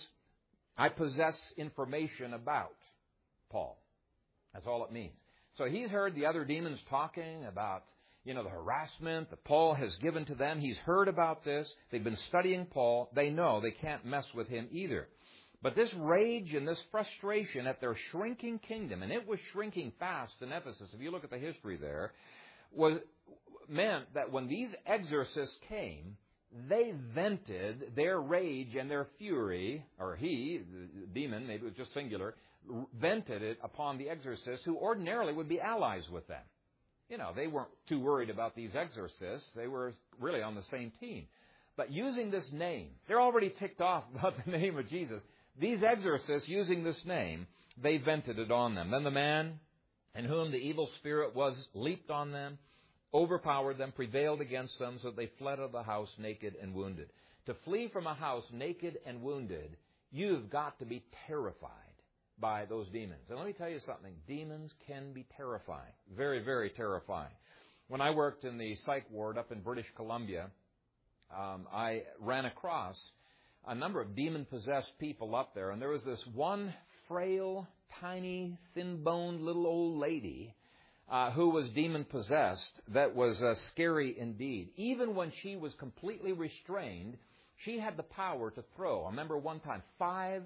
I possess information about Paul. That's all it means. So he's heard the other demons talking about, you know, the harassment that Paul has given to them. He's heard about this. They've been studying Paul. They know they can't mess with him either. But this rage and this frustration at their shrinking kingdom, and it was shrinking fast in Ephesus, if you look at the history there, was meant that when these exorcists came, they vented their rage and their fury, or he, the demon, maybe it was just singular, vented it upon the exorcists who ordinarily would be allies with them. You know, they weren't too worried about these exorcists. They were really on the same team. But using this name, they're already ticked off about the name of Jesus. These exorcists, using this name, they vented it on them. Then the man in whom the evil spirit was leaped on them, overpowered them, prevailed against them, so that they fled out of the house naked and wounded. To flee from a house naked and wounded, you've got to be terrified by those demons. And let me tell you something. Demons can be terrifying. Very, very terrifying. When I worked in the psych ward up in British Columbia, um, I ran across a number of demon-possessed people up there. And there was this one frail, tiny, thin-boned little old lady uh, who was demon-possessed that was uh, scary indeed. Even when she was completely restrained, she had the power to throw. I remember one time, five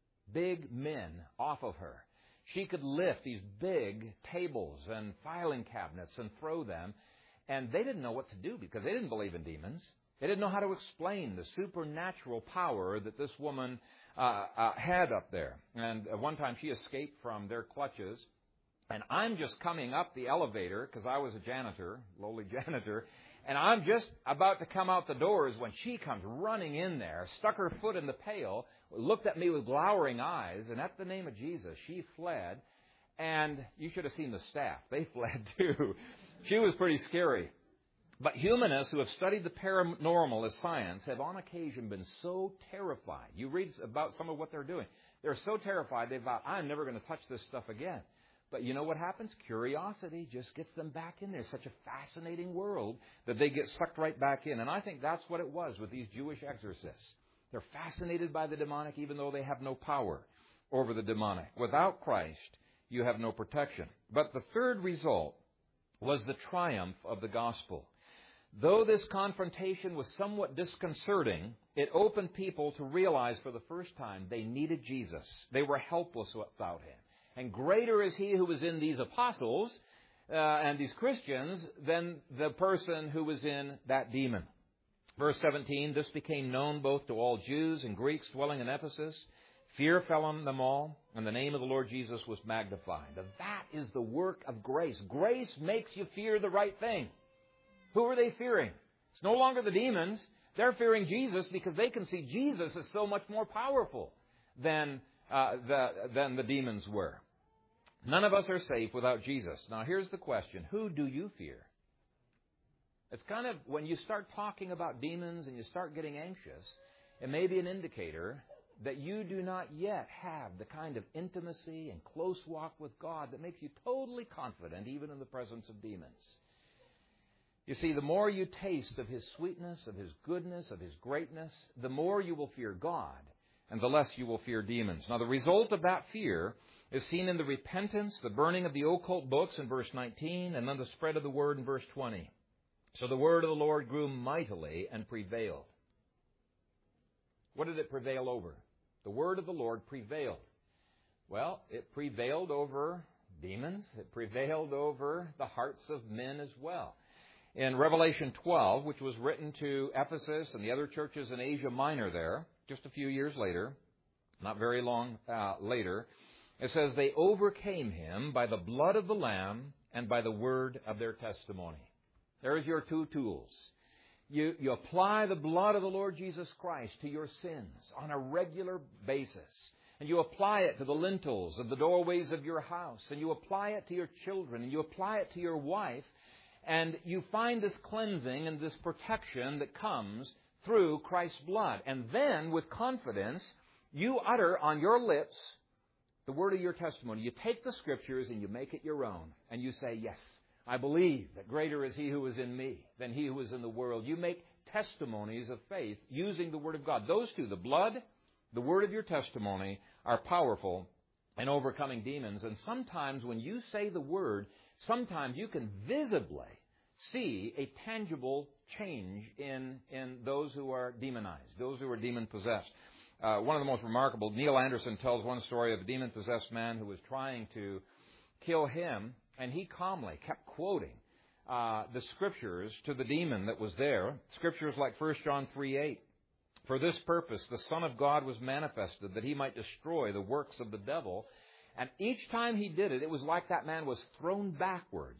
big men off of her. She could lift these big tables and filing cabinets and throw them. And they didn't know what to do because they didn't believe in demons. They didn't know how to explain the supernatural power that this woman uh, uh, had up there. And uh, one time she escaped from their clutches. And I'm just coming up the elevator because I was a janitor, lowly janitor. And I'm just about to come out the doors when she comes running in there, stuck her foot in the pail, looked at me with glowering eyes, and at the name of Jesus, she fled. And you should have seen the staff. They fled too. She was pretty scary. But humanists who have studied the paranormal as science have on occasion been so terrified. You read about some of what they're doing. They're so terrified they thought, I'm never going to touch this stuff again. But you know what happens? Curiosity just gets them back in there. It's such a fascinating world that they get sucked right back in. And I think that's what it was with these Jewish exorcists. They're fascinated by the demonic even though they have no power over the demonic. Without Christ, you have no protection. But the third result was the triumph of the gospel. Though this confrontation was somewhat disconcerting, it opened people to realize for the first time they needed Jesus. They were helpless without him. And greater is he who was in these apostles uh, and these Christians than the person who was in that demon. Verse seventeen, this became known both to all Jews and Greeks dwelling in Ephesus. Fear fell on them all, and the name of the Lord Jesus was magnified. Now, that is the work of grace. Grace makes you fear the right thing. Who are they fearing? It's no longer the demons. They're fearing Jesus because they can see Jesus is so much more powerful than, uh, the, than the demons were. None of us are safe without Jesus. Now, here's the question. Who do you fear? It's kind of, when you start talking about demons and you start getting anxious, it may be an indicator that you do not yet have the kind of intimacy and close walk with God that makes you totally confident even in the presence of demons. You see, the more you taste of His sweetness, of His goodness, of His greatness, the more you will fear God, and the less you will fear demons. Now, the result of that fear is seen in the repentance, the burning of the occult books in verse nineteen, and then the spread of the word in verse twenty. So the word of the Lord grew mightily and prevailed. What did it prevail over? The word of the Lord prevailed. Well, it prevailed over demons. It prevailed over the hearts of men as well. In Revelation twelve, which was written to Ephesus and the other churches in Asia Minor there, just a few years later, not very long uh, later, it says, they overcame him by the blood of the Lamb and by the word of their testimony. There's your two tools. You, you apply the blood of the Lord Jesus Christ to your sins on a regular basis. And you apply it to the lintels of the doorways of your house. And you apply it to your children. And you apply it to your wife. And you find this cleansing and this protection that comes through Christ's blood. And then, with confidence, you utter on your lips the word of your testimony. You take the Scriptures and you make it your own. And you say, yes, I believe that greater is He who is in me than he who is in the world. You make testimonies of faith using the Word of God. Those two, the blood, the word of your testimony, are powerful in overcoming demons. And sometimes when you say the word, sometimes you can visibly see a tangible change in, in those who are demonized, those who are demon-possessed. Uh, one of the most remarkable, Neil Anderson tells one story of a demon-possessed man who was trying to kill him, and he calmly kept quoting uh, the Scriptures to the demon that was there. Scriptures like First John three eight. For this purpose the Son of God was manifested, that He might destroy the works of the devil. And each time He did it, it was like that man was thrown backwards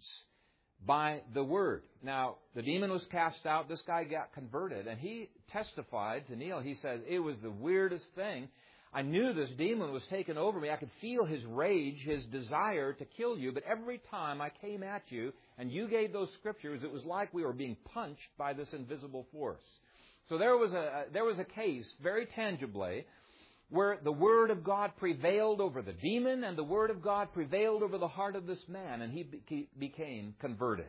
by the Word. Now, the demon was cast out. This guy got converted. And he testified to Neil. He says, it was the weirdest thing. I knew this demon was taking over me. I could feel his rage, his desire to kill you. But every time I came at you and you gave those Scriptures, it was like we were being punched by this invisible force. So there was a there was a case, very tangibly, where the Word of God prevailed over the demon and the Word of God prevailed over the heart of this man, and he be- became converted.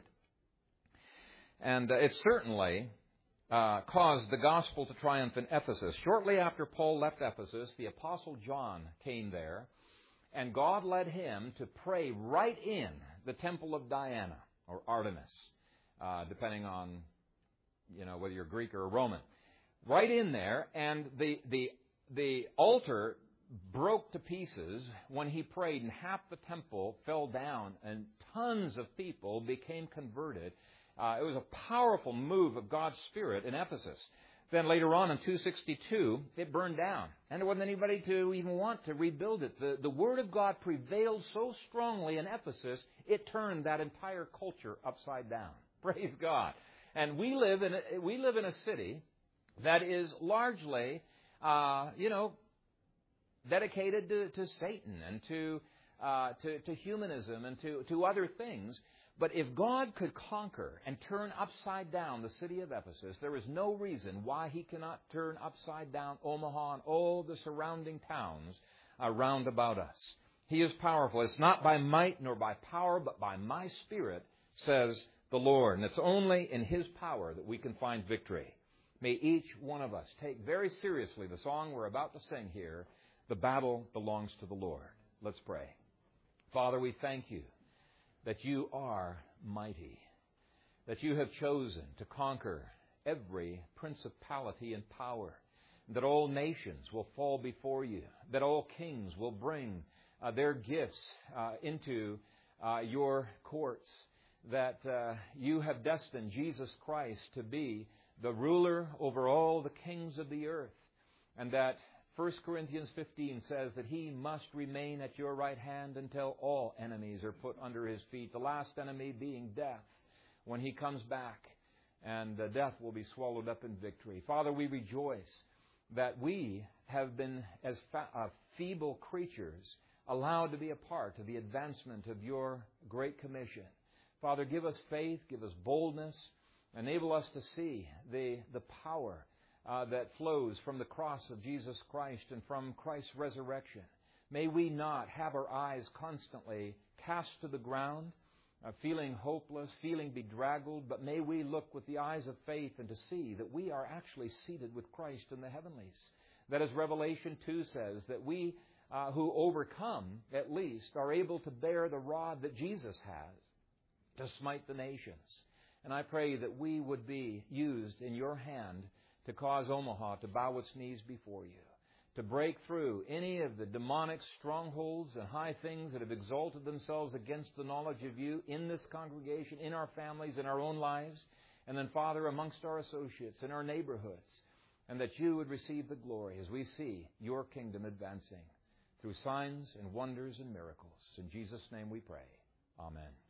And uh, it certainly uh, caused the gospel to triumph in Ephesus. Shortly after Paul left Ephesus, the Apostle John came there, and God led him to pray right in the temple of Diana, or Artemis, uh, depending on, you know, whether you're Greek or Roman. Right in there, and the the The altar broke to pieces when he prayed, and half the temple fell down, and tons of people became converted. Uh, it was a powerful move of God's Spirit in Ephesus. Then later on in two sixty-two, it burned down, and there wasn't anybody to even want to rebuild it. The, the Word of God prevailed so strongly in Ephesus, it turned that entire culture upside down. Praise God. And we live in a, we live in a city that is largely Uh, you know, dedicated to, to Satan and to, uh, to to humanism and to, to other things. But if God could conquer and turn upside down the city of Ephesus, there is no reason why He cannot turn upside down Omaha and all the surrounding towns around about us. He is powerful. It's not by might nor by power, but by my Spirit, says the Lord. And it's only in His power that we can find victory. May each one of us take very seriously the song we're about to sing here, The Battle Belongs to the Lord. Let's pray. Father, we thank You that You are mighty, that You have chosen to conquer every principality and power, that all nations will fall before You, that all kings will bring uh, their gifts uh, into uh, Your courts, that uh, You have destined Jesus Christ to be the ruler over all the kings of the earth, and that First Corinthians fifteen says that He must remain at Your right hand until all enemies are put under His feet, the last enemy being death, when He comes back, and uh, death will be swallowed up in victory. Father, we rejoice that we have been, as fa- uh, feeble creatures, allowed to be a part of the advancement of Your great commission. Father, give us faith, give us boldness, enable us to see the, the power uh, that flows from the cross of Jesus Christ and from Christ's resurrection. May we not have our eyes constantly cast to the ground, uh, feeling hopeless, feeling bedraggled, but may we look with the eyes of faith and to see that we are actually seated with Christ in the heavenlies. That, as Revelation two says, that we uh, who overcome, at least, are able to bear the rod that Jesus has to smite the nations. And I pray that we would be used in your hand to cause Omaha to bow its knees before you, to break through any of the demonic strongholds and high things that have exalted themselves against the knowledge of you in this congregation, in our families, in our own lives, and then, Father, amongst our associates, in our neighborhoods, and that you would receive the glory as we see your kingdom advancing through signs and wonders and miracles. In Jesus' name we pray. Amen.